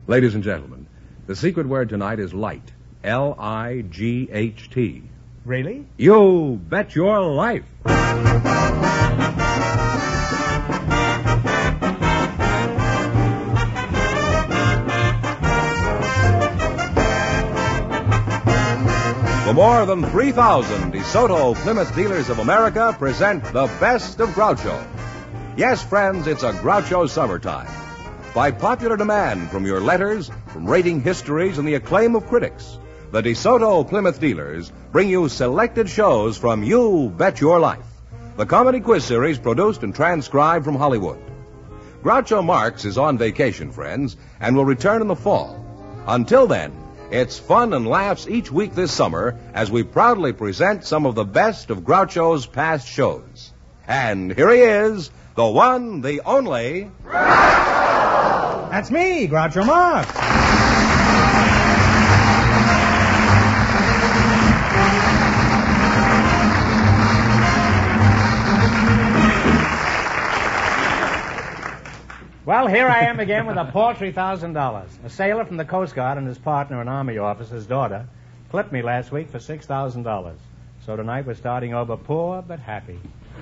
Ladies and gentlemen, the secret word tonight is light. L-I-G-H-T. Really? You bet your life. For more than 3,000 DeSoto Plymouth dealers of America present the best of Groucho. Yes, friends, it's a Groucho summertime. By popular demand from your letters, from rating histories, and the acclaim of critics, the DeSoto Plymouth dealers bring you selected shows from You Bet Your Life, the comedy quiz series produced and transcribed from Hollywood. Groucho Marx is on vacation, friends, and will return in the fall. Until then, it's fun and laughs each week this summer as we proudly present some of the best of Groucho's past shows. And here he is, the one, the only... Groucho! That's me, Groucho Marx. Well, here I am again with a paltry $1,000. A sailor from the Coast Guard and his partner, an Army officer's daughter, clipped me last week for $6,000. So tonight we're starting over poor but happy.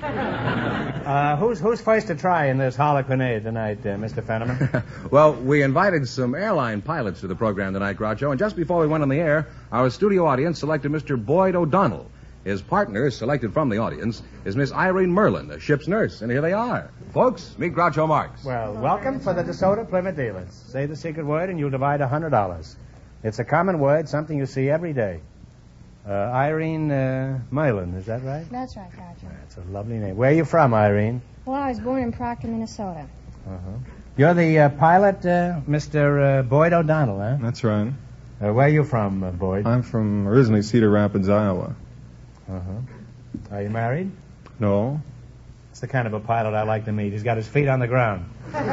Who's first to try in this harlequinade tonight, Mr. Fenneman? Well, we invited some airline pilots to the program tonight, Groucho, and just before we went on the air, our studio audience selected Mr. Boyd O'Donnell. His partner, selected from the audience, is Miss Irene Merlin, a ship's nurse, and here they are. Folks, meet Groucho Marx. Well, welcome for the DeSoto Plymouth dealers. Say the secret word and you'll divide $100. It's a common word, something you see every day. Irene Merlin, is that right? That's right, Groucho. That's a lovely name. Where are you from, Irene? Well, I was born in Proctor, Minnesota. Uh-huh. You're the pilot, Mr. Boyd O'Donnell, huh? That's right. Where are you from, Boyd? I'm from originally Cedar Rapids, Iowa. Uh-huh. Are you married? No. It's the kind of a pilot I like to meet. He's got his feet on the ground.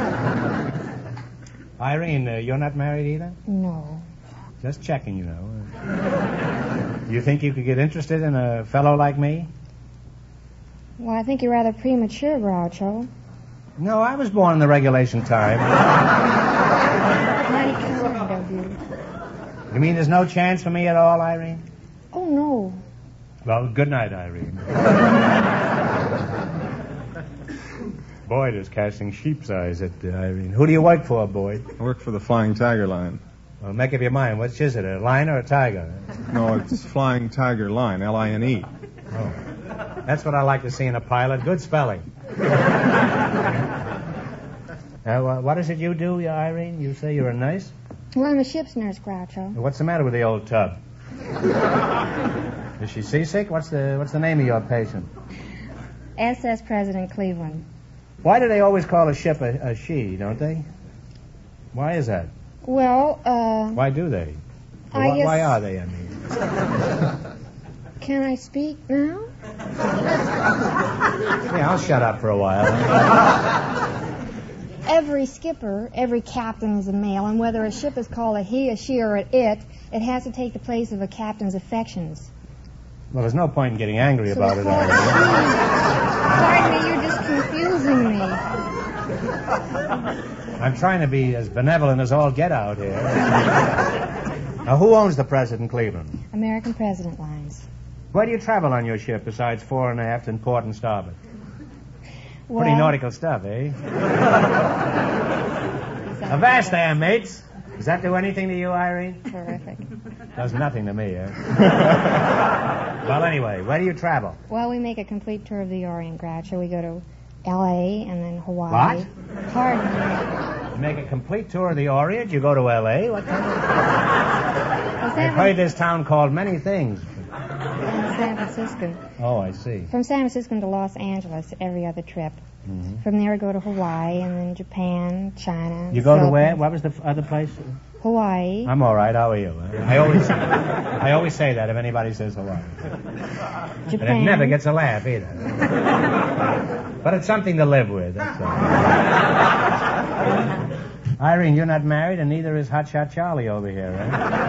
Irene, you're not married either? No. Just checking, you know. You think you could get interested in a fellow like me? Well, I think you're rather premature, Groucho. No, I was born in the regulation time. Mighty kind of you. You mean there's no chance for me at all, Irene? Oh, no. Well, good night, Irene. Boyd is casting sheep's eyes at Irene. Who do you work for, Boyd? I work for the Flying Tiger Line. Well, make up your mind. Which is it, a lion or a tiger? No, it's Flying Tiger Line, L-I-N-E. Oh. That's what I like to see in a pilot. Good spelling. What is it you do, Irene? You say you're a nurse? Well, I'm a ship's nurse, Groucho. What's the matter with the old tub? Is she seasick? What's the name of your patient? SS President Cleveland. Why do they always call a ship a she, don't they? Why is that? Well, Why do they? I guess... Why are they, I mean? Can I speak now? Yeah, I'll shut up for a while. Every skipper, every captain is a male, and whether a ship is called a he, a she, or an it has to take the place of a captain's affections. Well, there's no point in getting angry about it, Irene. Pardon me, you're just confusing me. I'm trying to be as benevolent as all get out here. Now, who owns the President Cleveland? American President Lines. Where do you travel on your ship besides fore and aft and port and starboard? Well, Pretty nautical stuff, eh? Avast there, mates. Does that do anything to you, Irene? Terrific. Does nothing to me, eh? Well, anyway, where do you travel? Well, we make a complete tour of the Orient, Groucho. We go to L.A. and then Hawaii. What? Pardon me. You make a complete tour of the Orient? You go to L.A.? What kind of... I've heard this town called many things. San Francisco. Oh, I see. From San Francisco to Los Angeles every other trip. Mm-hmm. From there we go to Hawaii and then Japan, China. You go to Philippines. where? What was the other place? Hawaii. I'm all right. How are you? I always say that if anybody says Hawaii. Japan. And it never gets a laugh either. But it's something to live with. That's all. Irene, you're not married, and neither is Hotshot Charlie over here, right?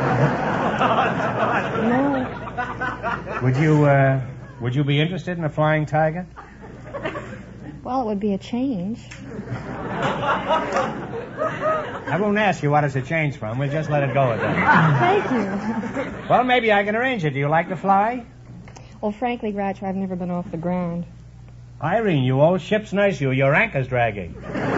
No. Would you be interested in a flying tiger? Well, it would be a change. I won't ask you what it's a change from. We'll just let it go at that. Thank you. Well, maybe I can arrange it. Do you like to fly? Well, frankly, Groucho, I've never been off the ground. Irene, you old ship's nurse, your anchor's dragging.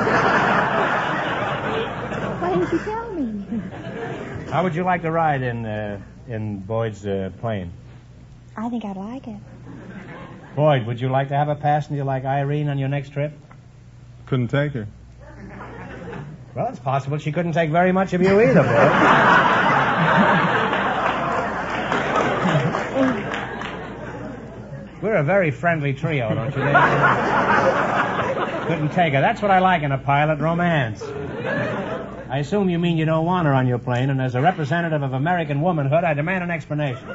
Why didn't you tell me? How would you like to ride in Boyd's plane? I think I'd like it. Boyd, would you like to have a passenger like Irene on your next trip? Couldn't take her. Well, it's possible she couldn't take very much of you either, Boyd. We're a very friendly trio, don't you think? Couldn't take her. That's what I like in a pilot, romance. I assume you mean you don't want her on your plane, and as a representative of American womanhood, I demand an explanation.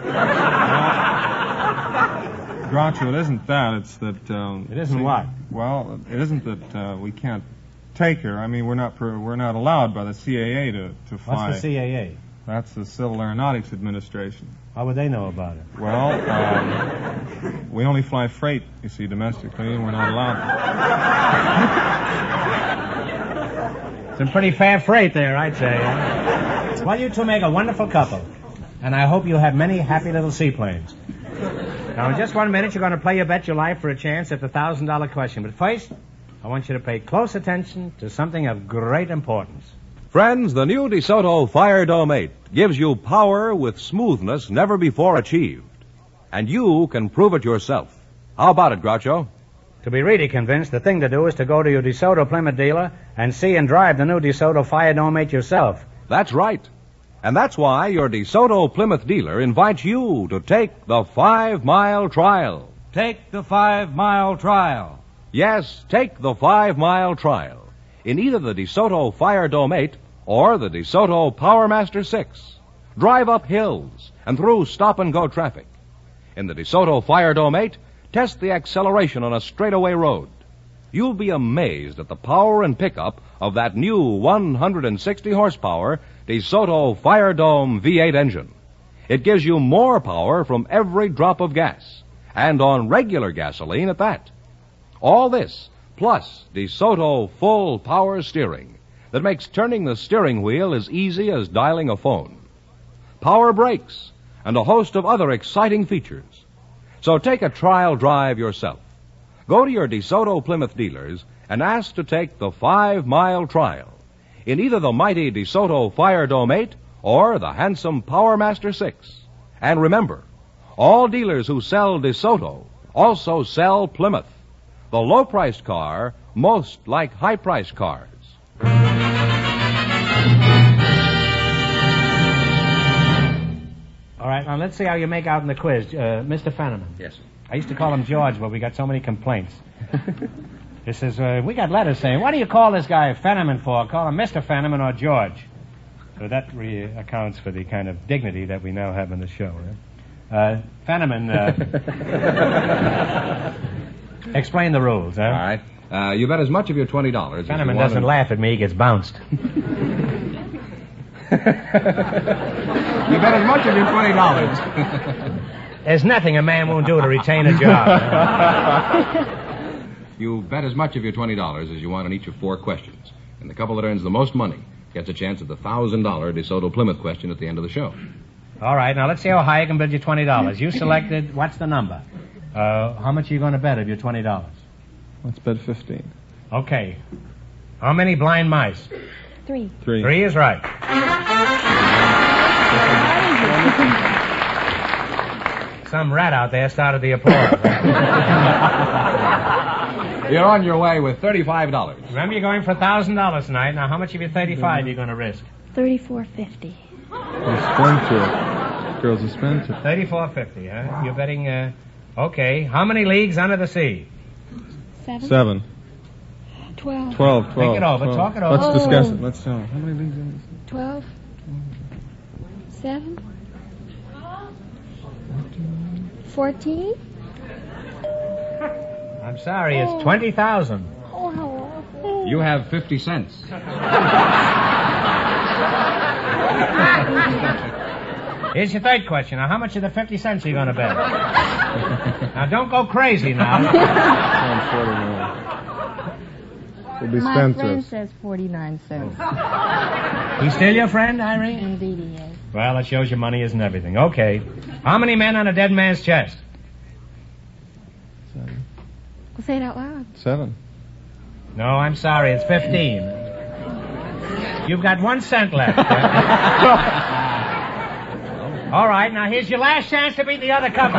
Groucho, it isn't that. It's that... It isn't what? Well, it isn't that we can't take her. I mean, we're not allowed by the CAA to fly. What's the CAA? That's the Civil Aeronautics Administration. How would they know about it? Well, we only fly freight, you see, domestically, and we're not allowed. Some pretty fair freight there, I'd say. Well, you two make a wonderful couple, and I hope you have many happy little seaplanes. Now, in just 1 minute, you're going to play your bet your life for a chance at the $1,000 question. But first, I want you to pay close attention to something of great importance. Friends, the new DeSoto Fire Dome 8 gives you power with smoothness never before achieved. And you can prove it yourself. How about it, Groucho? To be really convinced, the thing to do is to go to your DeSoto Plymouth dealer and see and drive the new DeSoto Fire Dome 8 yourself. That's right. And that's why your DeSoto Plymouth dealer invites you to take the 5-mile trial. Take the 5-mile trial. Yes, take the 5-mile trial in either the DeSoto Fire Dome 8 or the DeSoto PowerMaster 6. Drive up hills and through stop-and-go traffic. In the DeSoto Fire Dome 8, test the acceleration on a straightaway road. You'll be amazed at the power and pickup of that new 160-horsepower DeSoto Fire Dome V8 engine. It gives you more power from every drop of gas, and on regular gasoline at that. All this, plus DeSoto full power steering that makes turning the steering wheel as easy as dialing a phone. Power brakes, and a host of other exciting features. So take a trial drive yourself. Go to your DeSoto Plymouth dealers and ask to take the 5-mile trial in either the mighty DeSoto Fire Dome 8 or the handsome PowerMaster 6. And remember, all dealers who sell DeSoto also sell Plymouth, the low-priced car most like high-priced cars. All right, now let's see how you make out in the quiz. Mr. Fenneman. Yes, sir. I used to call him George, but we got so many complaints. It says, we got letters saying, what do you call this guy Fenneman for? Call him Mr. Fenneman or George. So that accounts for the kind of dignity that we now have in the show. Fenneman, explain the rules, huh? All right. You bet as much of your $20 as you Fenneman want. doesn't laugh at me, he gets bounced. You bet as much of your $20. There's nothing a man won't do to retain a job. You bet as much of your $20 as you want on each of 4 questions. And the couple that earns the most money gets a chance at the $1,000 DeSoto Plymouth question at the end of the show. All right, now let's see how high I can bid you $20. You selected, what's the number? How much are you going to bet of your $20? Let's bet 15. Okay. How many blind mice? 3. 3. 3 is right. Some rat out there started the applause. You're on your way with $35. Remember, you're going for $1,000 tonight. Now, how much of your $35 are you going to risk? $34.50. Girl's a spender. $34.50, huh? You're betting, okay. How many leagues under the sea? 7. 12. 12. Think it over. 12. Talk it over. Let's discuss it. Let's tell. How many leagues in this? 12. 7. 14. I'm sorry, it's 20,000. Oh, how awful. You have 50 cents. Here's your third question. Now, how much of the 50 cents are you going to bet? Now, don't go crazy now. We'll be My friend spendthrifts. says 49 cents. He's still your friend, Irene? Indeed he is. Well, it shows you money isn't everything. Okay. How many men on a dead man's chest? Well, say it out loud. 7. No, I'm sorry. It's 15. You've got 1 cent left. All right, now here's your last chance to beat the other couple.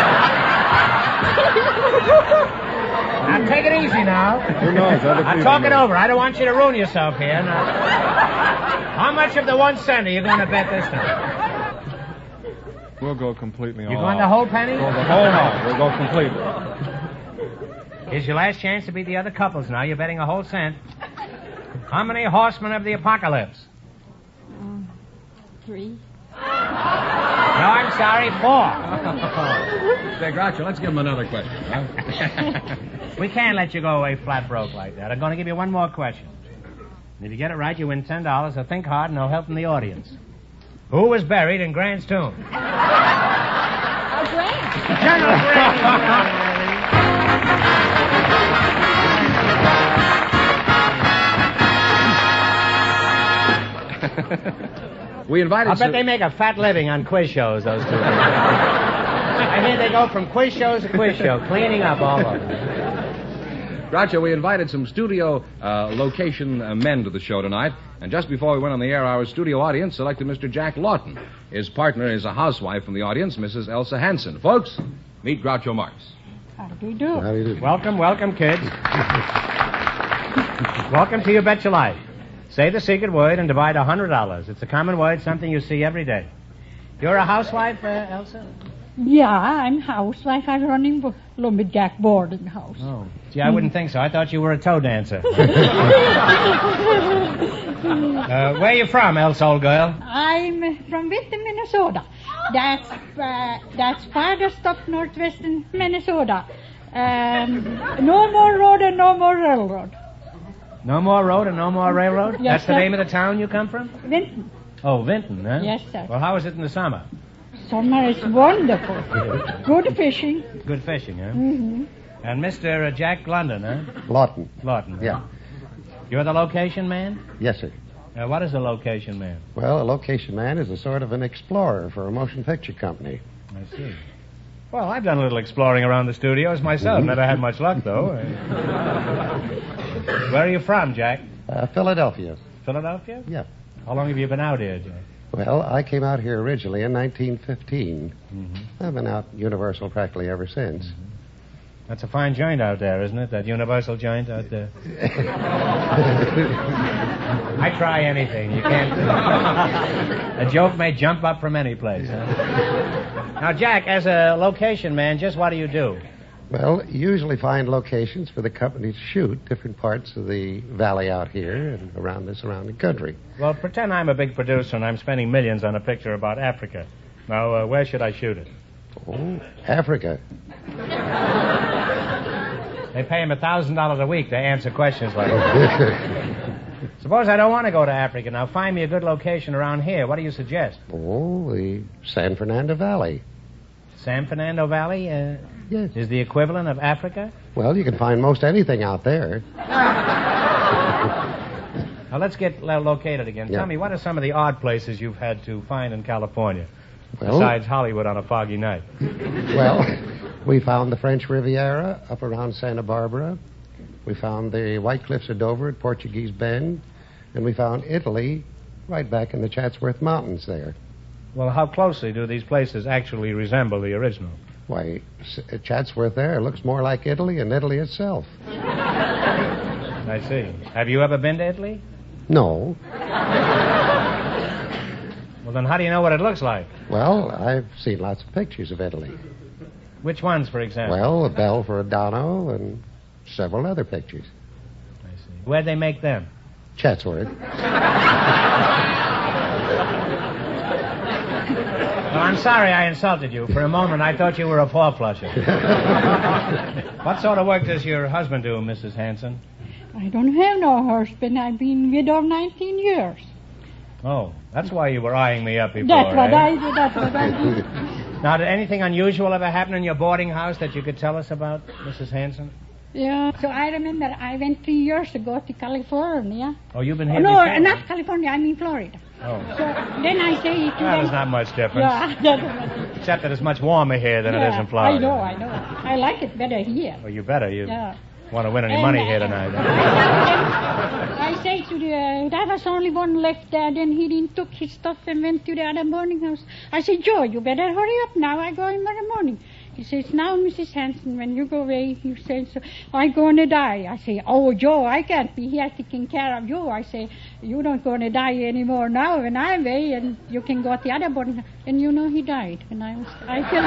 Now take it easy now. Who knows? Other Now people talk it know. over. I don't want you to ruin yourself here. Now, how much of the 1 cent are you going to bet this time? We'll go completely all You going out. the whole penny? Go the whole out. We'll go completely. Here's your last chance to beat the other couples now. You're betting a whole cent. How many horsemen of the apocalypse? 3. No, I'm sorry, 4. Say, Groucho, let's give him another question, huh? We can't let you go away flat broke like that. I'm going to give you one more question. And if you get it right, you win $10. So think hard and no help from the audience. Who was buried in Grant's tomb? Oh, Grant. General Grant. We invited I bet they make a fat living on quiz shows, those two. I hear they go from quiz shows to quiz show, cleaning up all over. Groucho, we invited some studio location men to the show tonight, and just before we went on the air, our studio audience selected Mr. Jack Lawton. His partner is a housewife from the audience, Mrs. Elsa Hansen. Folks, meet Groucho Marx. How do you do? How do you do? Welcome, kids. Welcome to You Bet Your Life. Say the secret word and divide $100. It's a common word, something you see every day. You're a housewife, Elsa? Yeah, I'm housewife. I'm running lumberjack boarding house. Oh. Gee, I wouldn't think so. I thought you were a toe dancer. Where are you from, Elsa, old girl? I'm from Witten, Minnesota. That's farthest up northwestern Minnesota. No more road and no more railroad. No more road and no more railroad? Yes, That's the sir. name of the town you come from? Vinton. Oh, Vinton, huh? Yes, sir. Well, how is it in the summer? Summer is wonderful. Good fishing. Good fishing, huh? Mm-hmm. And Mr. Jack London, huh? Lawton. Lawton. huh? Yeah. You're the location man? Yes, sir. What is a location man? Well, a location man is a sort of an explorer for a motion picture company. I see. Well, I've done a little exploring around the studios myself. Never had much luck, though. Where are you from, Jack? Philadelphia. Philadelphia? Yeah. How long have you been out here, Jack? Well, I came out here originally in 1915. Mm-hmm. I've been out Universal practically ever since. That's a fine joint out there, isn't it? That Universal joint out there. I try anything. You can't. A joke may jump up from any place. Huh? Now, Jack, as a location man, just what do you do? Well, usually find locations for the company to shoot different parts of the valley out here and around the surrounding country. Well, pretend I'm a big producer and I'm spending millions on a picture about Africa. Now, where should I shoot it? Oh, Africa. They pay him $1,000 a week to answer questions like that. Suppose I don't want to go to Africa. Now, find me a good location around here. What do you suggest? Oh, the San Fernando Valley. San Fernando Valley Yes. is the equivalent of Africa? Well, you can find most anything out there. Now, let's get located again. Yeah. Tell me, what are some of the odd places you've had to find in California, Well, besides Hollywood on a foggy night? well, we found the French Riviera up around Santa Barbara. We found the White Cliffs of Dover at Portuguese Bend. And we found Italy right back in the Chatsworth Mountains there. Well, how closely do these places actually resemble the original? Why, Chatsworth there looks more like Italy than Italy itself. I see. Have you ever been to Italy? No. Well, then how do you know what it looks like? Well, I've seen lots of pictures of Italy. Which ones, for example? Well, a bell for Adano and several other pictures. I see. Where'd they make them? Chatsworth. Well, I'm sorry I insulted you. For a moment, I thought you were a four-flusher. What sort of work does your husband do, Mrs. Hanson? I don't have no husband. I've been widowed 19 years. Oh, that's why you were eyeing me up before, That's what eh? I do. That's what I do. Now, did anything unusual ever happen in your boarding house that you could tell us about, Mrs. Hanson? Yeah. So I remember I went 3 years ago to California. Oh, you've been here No, before? not California. I mean Florida. Oh. So then I say to Well, them. there's not much difference. Yeah. Except that it's much warmer here than it is in Florida. I know. I like it better here. Well, you better. You Yeah. want to win any And, money here tonight. I say to that was only one left there. Then he didn't took his stuff and went to the other boarding house. I said, Joe, you better hurry up now. I go in the morning. He says, now, Mrs. Hanson, when you go away, you say, so, I'm going to die. I say, oh, Joe, I can't be here taking care of you. I say, you don't going to die anymore now when I'm away, and you can go to the other boarding house. And you know he died. And I feel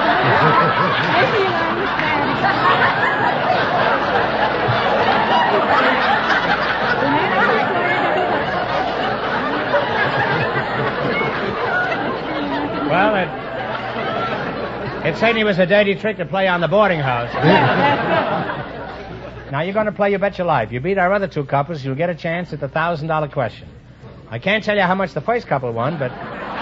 Well, it certainly was a dirty trick to play on the boarding house. Now you're going to play You Bet Your Life. You beat our other two couples, you'll get a chance at the $1,000 question. I can't tell you how much the first couple won, but...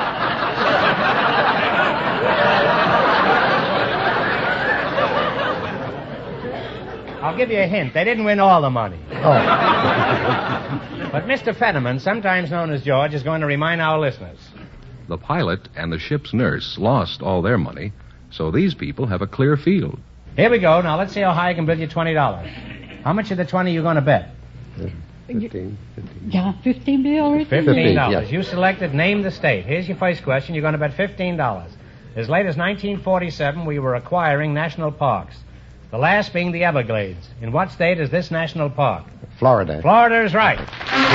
I'll give you a hint. They didn't win all the money. Oh. But Mr. Fenneman, sometimes known as George, is going to remind our listeners. The pilot and the ship's nurse lost all their money, so these people have a clear field. Here we go. Now, let's see how high I can bid you $20. How much of the 20 are you going to bet? 15. Yeah, 15 be already. $15. yeah. You selected Name the State. Here's your first question. You're going to bet $15. As late as 1947, we were acquiring national parks. The last being the Everglades. In what state is this national park? Florida. Florida is right.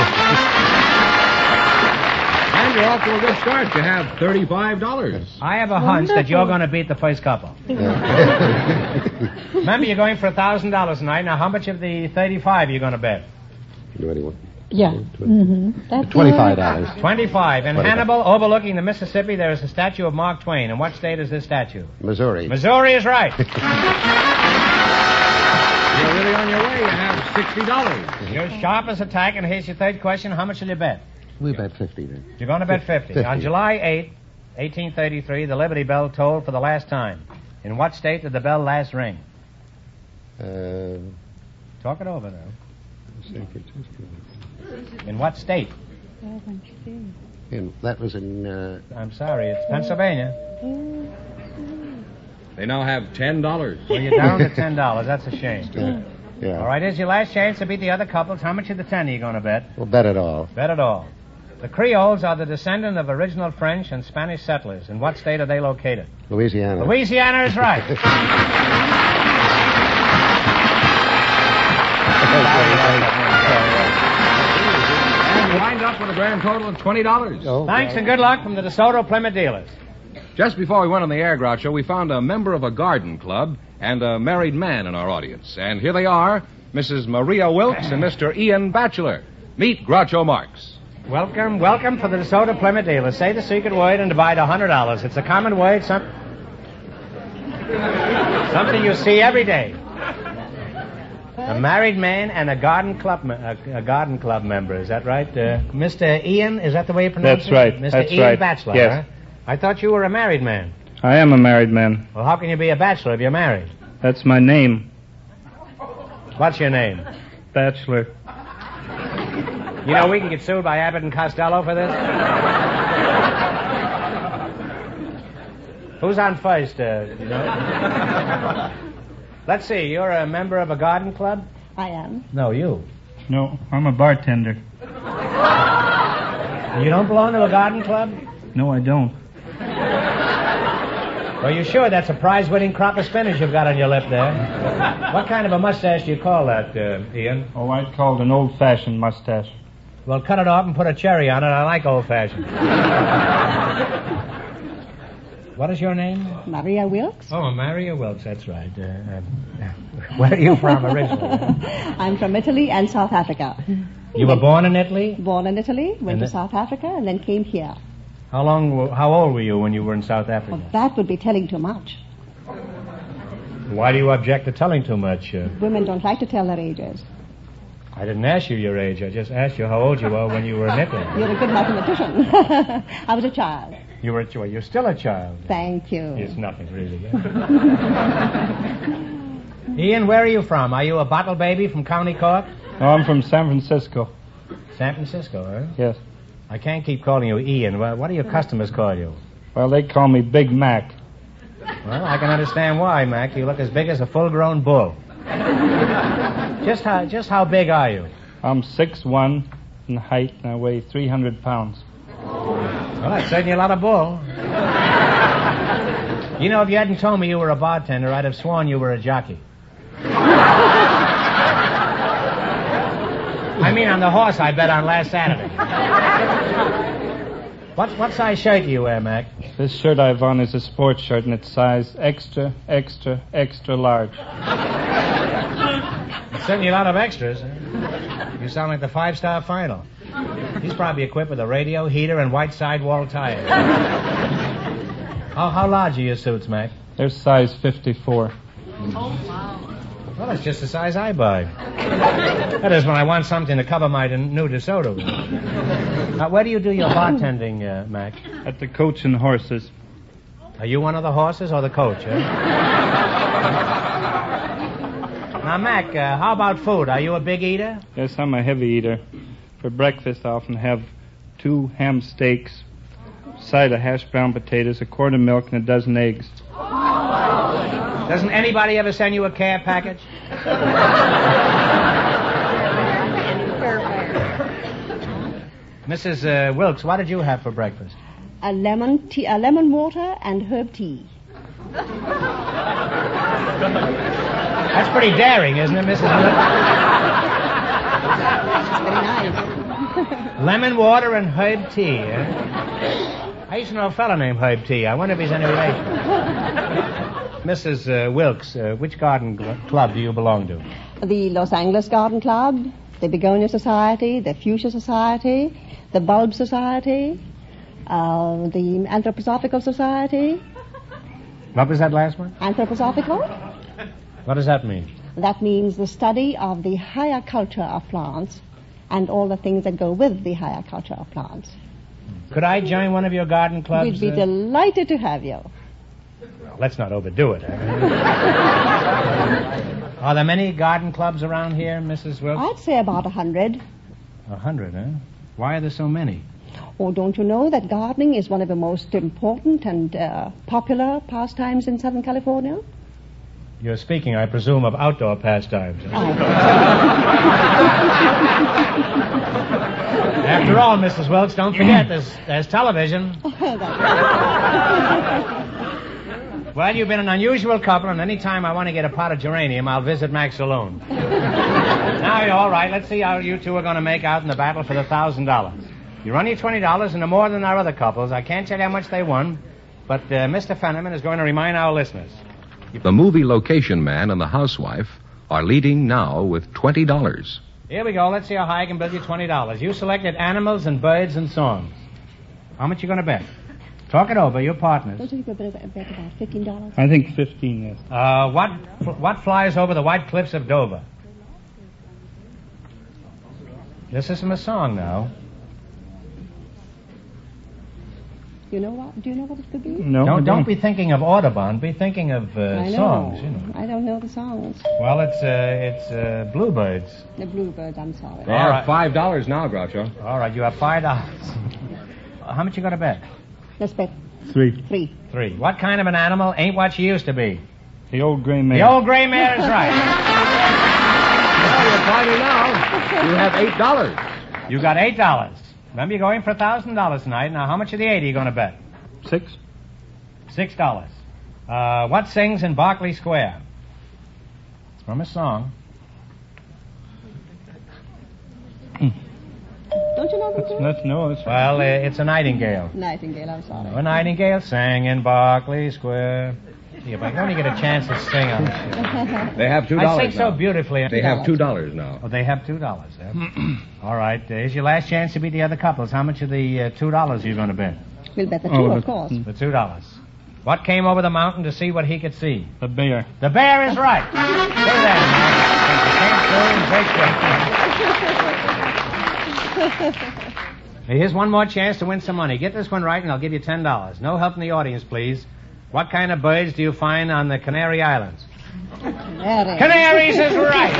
And you're off to a good start. You have $35. I have a hunch that you're going to beat the first couple. Remember, you're going for $1,000 tonight. Now, how much of the 35 are you going to bet? Yeah. That's $25. 25. In Hannibal, overlooking the Mississippi, there is a statue of Mark Twain. In what state is this statue? Missouri. Missouri is right. You're really on your way. You have $60. You're sharp as a tack, and here's your third question. How much will you bet? We bet 50 then. You're going to bet 50. 50. On July 8, 1833, the Liberty Bell tolled for the last time. In what state did the bell last ring? Talk it over now. San Francisco. In what state? That was in... I'm sorry, it's Pennsylvania. They now have $10. Well, you're down to $10. That's a shame. Yeah. All right, here's your last chance to beat the other couples. How much of the 10 are you going to bet? We'll bet it all. Bet it all. The Creoles are the descendant of original French and Spanish settlers. In what state are they located? Louisiana. Louisiana is right. And you wind up with a grand total of $20. Oh, Thanks and good luck from the DeSoto Plymouth dealers. Just before we went on the air, Groucho, we found a member of a garden club and a married man in our audience. And here they are, Mrs. Maria Wilkes and Mr. Ian Batchelor. Meet Groucho Marx. Welcome for the DeSoto Plymouth dealers. Say the secret word and divide $100. It's a common word, something you see every day. A married man and a garden club member. Is that right? Mr. Ian, is that the way you pronounce That's right. it? Mr. That's Ian right. Batchelor, Yes. huh? I thought you were a married man. I am a married man. Well, how can you be a bachelor if you're married? That's my name. What's your name? Bachelor. You know, we can get sued by Abbott and Costello for this. Who's on first, you know? Let's see, you're a member of a garden club? I am. No, you. No, I'm a bartender. You don't belong to a garden club? No, I don't. Are you sure that's a prize-winning crop of spinach you've got on your lip there? What kind of a mustache do you call that, Ian? Oh, I'd call it an old-fashioned mustache. Well, cut it off and put a cherry on it. I like old-fashioned. What is your name? Maria Wilkes. Oh, Maria Wilkes, that's right. Where are you from originally? I'm from Italy and South Africa. You were born in Italy? Born in Italy, went And to then- South Africa, and then came here. How old were you when you were in South Africa? Well, that would be telling too much. Why do you object to telling too much? Women don't like to tell their ages. I didn't ask you your age. I just asked you how old you were when you were in Italy. You're a good mathematician. I was a child. You're still a child. Thank you. It's nothing, really. Ian, where are you from? Are you a bottle baby from County Cork? No, I'm from San Francisco. San Francisco, eh? Yes. I can't keep calling you Ian. What do your customers call you? Well, they call me Big Mac. Well, I can understand why, Mac. You look as big as a full-grown bull. Just how big are you? I'm 6'1" in height, and I weigh 300 pounds. Well, that's certainly a lot of bull. You know, if you hadn't told me you were a bartender, I'd have sworn you were a jockey. I mean, on the horse I bet on last Saturday. What size shirt do you wear, Mac? This shirt I have on is a sports shirt, and it's size extra, extra, extra large. There's certainly a lot of extras. You sound like the five-star final. He's probably equipped with a radio, heater, and white sidewall tires. How large are your suits, Mac? They're size 54. Well, that's just the size I buy. That is when I want something to cover my new DeSoto. Where do you do your bartending, Mac? At the Coach and Horses. Are you one of the horses or the coach, eh? Now, Mac, how about food? Are you a big eater? Yes, I'm a heavy eater. For breakfast, I often have 2 ham steaks, a side of hashed brown potatoes, a quart of milk, and a dozen eggs. Doesn't anybody ever send you a care package? Mrs. Wilkes, what did you have for breakfast? A lemon water and herb tea. That's pretty daring, isn't it, Mrs. Wilkes? Very nice. Lemon water and herb tea, eh? I used to know a fellow named Herb Tea. I wonder if he's any relation. Mrs. Wilkes, which garden club do you belong to? The Los Angeles Garden Club, the Begonia Society, the Fuchsia Society, the Bulb Society, the Anthroposophical Society. What was that last one? Anthroposophical? What does that mean? That means the study of the higher culture of plants and all the things that go with the higher culture of plants. Could I join one of your garden clubs? We'd be delighted to have you. Well, let's not overdo it. Are there many garden clubs around here, Mrs. Wilkes? I'd say about 100. 100, eh? Why are there so many? Oh, don't you know that gardening is one of the most important and popular pastimes in Southern California? You're speaking, I presume, of outdoor pastimes. After all, Mrs. Wilkes, don't forget, there's television. Well, you've been an unusual couple, and any time I want to get a pot of geranium, I'll visit Mac's saloon. Now you're all right. Let's see how you two are going to make out in the battle for the $1,000. You run your $20, and they're more than our other couples. I can't tell you how much they won, but Mr. Fenneman is going to remind our listeners. The movie location man and the housewife are leading now with $20. Here we go. Let's see how high I can build you $20. You selected animals and birds and songs. How much you going to bet? Talk it over. Your partners. Don't you think we'd bet about $15? I think 15, yes. What flies over the white cliffs of Dover? This isn't a song now. You know what? Do you know what it could be? No, Don't be thinking of Audubon. Be thinking of I know. songs. You know. I don't know the songs. Well, it's Bluebirds. The Bluebirds, I'm sorry. They have $5 now, Groucho. All right, you have $5. How much you going to bet? Let's bet 3. 3. What kind of an animal ain't what she used to be? The old gray mare. The old gray mare is right. Well, you're fighting now. You have $8. You got $8. Remember, you're going for $1,000 tonight. Now, how much of the 8 are you going to bet? 6. $6. What sings in Berkeley Square? It's from a song. Don't you know the song? That's Well, it's a nightingale. Nightingale, I'm sorry. A nightingale sang in Berkeley Square. Yeah, but I only get a chance to sing on this show. They have $2 I sing so now. beautifully. They have $2 now. Oh, they have $2. Eh? All right. Here's your last chance to beat the other couples. How much of the $2 are you going to bet? We'll bet the 2, of course. The $2. What came over the mountain to see what he could see? The bear. The bear is right. Say that, Now, here's one more chance to win some money. Get this one right, and I'll give you $10. No help in the audience, please. What kind of birds do you find on the Canary Islands? Canaries is right.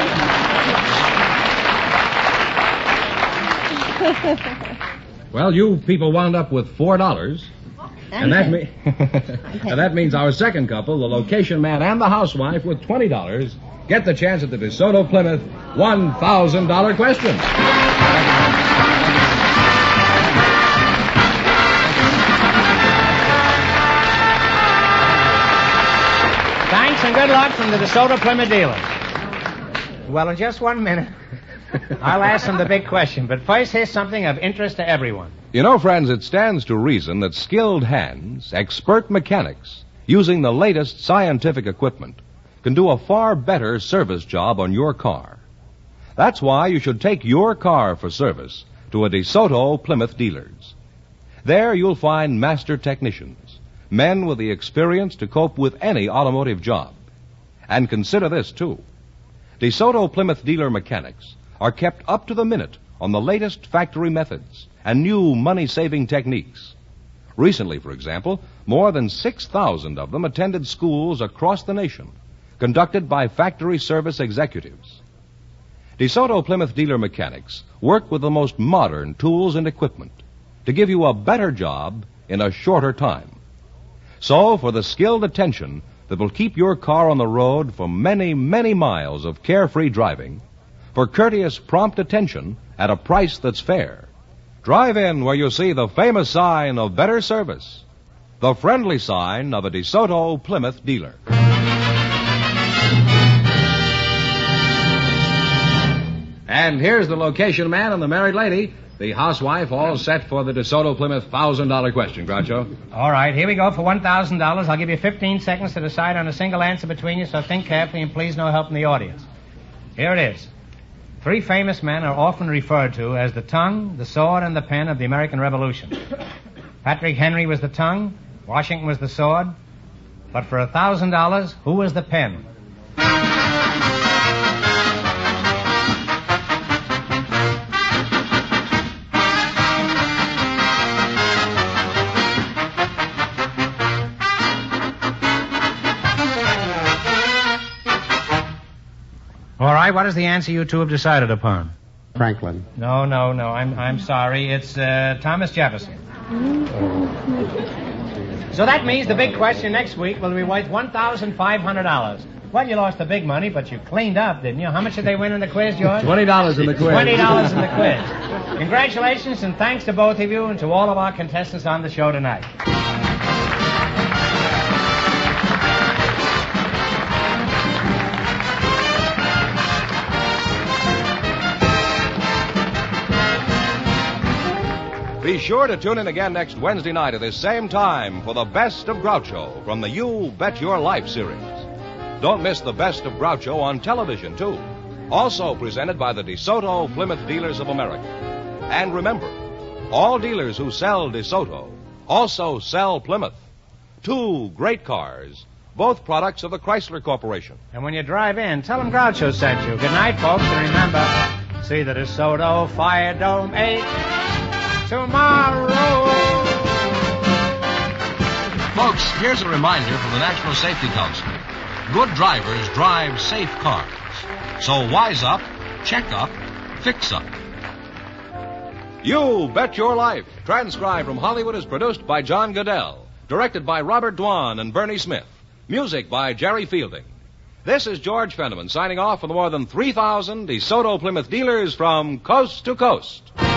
Well, you people wound up with $4. And that, and that means our second couple, the location man and the housewife, with $20, get the chance at the DeSoto Plymouth $1,000 question. Thanks and good luck from the DeSoto Plymouth dealers. Well, in just 1 minute, I'll ask them the big question. But first, here's something of interest to everyone. You know, friends, it stands to reason that skilled hands, expert mechanics, using the latest scientific equipment, can do a far better service job on your car. That's why you should take your car for service to a DeSoto Plymouth dealers. There you'll find master technicians, men with the experience to cope with any automotive job. And consider this, too. DeSoto Plymouth dealer mechanics are kept up to the minute on the latest factory methods and new money-saving techniques. Recently, for example, more than 6,000 of them attended schools across the nation, conducted by factory service executives. DeSoto Plymouth dealer mechanics work with the most modern tools and equipment to give you a better job in a shorter time. So, for the skilled attention that will keep your car on the road for many, many miles of carefree driving, for courteous, prompt attention at a price that's fair, drive in where you see the famous sign of better service, the friendly sign of a DeSoto Plymouth dealer. And here's the location man and the married lady, the housewife, all set for the DeSoto Plymouth $1,000 question, Groucho. All right, here we go for $1,000. I'll give you 15 seconds to decide on a single answer between you, so think carefully and please no help from the audience. Here it is. 3 famous men are often referred to as the tongue, the sword, and the pen of the American Revolution. Patrick Henry was the tongue, Washington was the sword, but for $1,000, who was the pen? All right, what is the answer you two have decided upon? Franklin. No. I'm sorry. It's Thomas Jefferson. So that means the big question next week will be worth $1,500. Well, you lost the big money, but you cleaned up, didn't you? How much did they win in the quiz, George? $20 in the quiz. $20 in the quiz. Congratulations and thanks to both of you and to all of our contestants on the show tonight. Be sure to tune in again next Wednesday night at this same time for the Best of Groucho from the You Bet Your Life series. Don't miss the Best of Groucho on television, too. Also presented by the DeSoto Plymouth Dealers of America. And remember, all dealers who sell DeSoto also sell Plymouth. 2 great cars, both products of the Chrysler Corporation. And when you drive in, tell them Groucho sent you. Good night, folks, and remember, see the DeSoto Fire Dome 8 tomorrow. Folks, here's a reminder from the National Safety Council. Good drivers drive safe cars. So wise up, check up, fix up. You Bet Your Life, transcribed from Hollywood, is produced by John Goodell, directed by Robert Dwan and Bernie Smith, music by Jerry Fielding. This is George Fenneman signing off for the more than 3,000 DeSoto Plymouth dealers from coast to coast.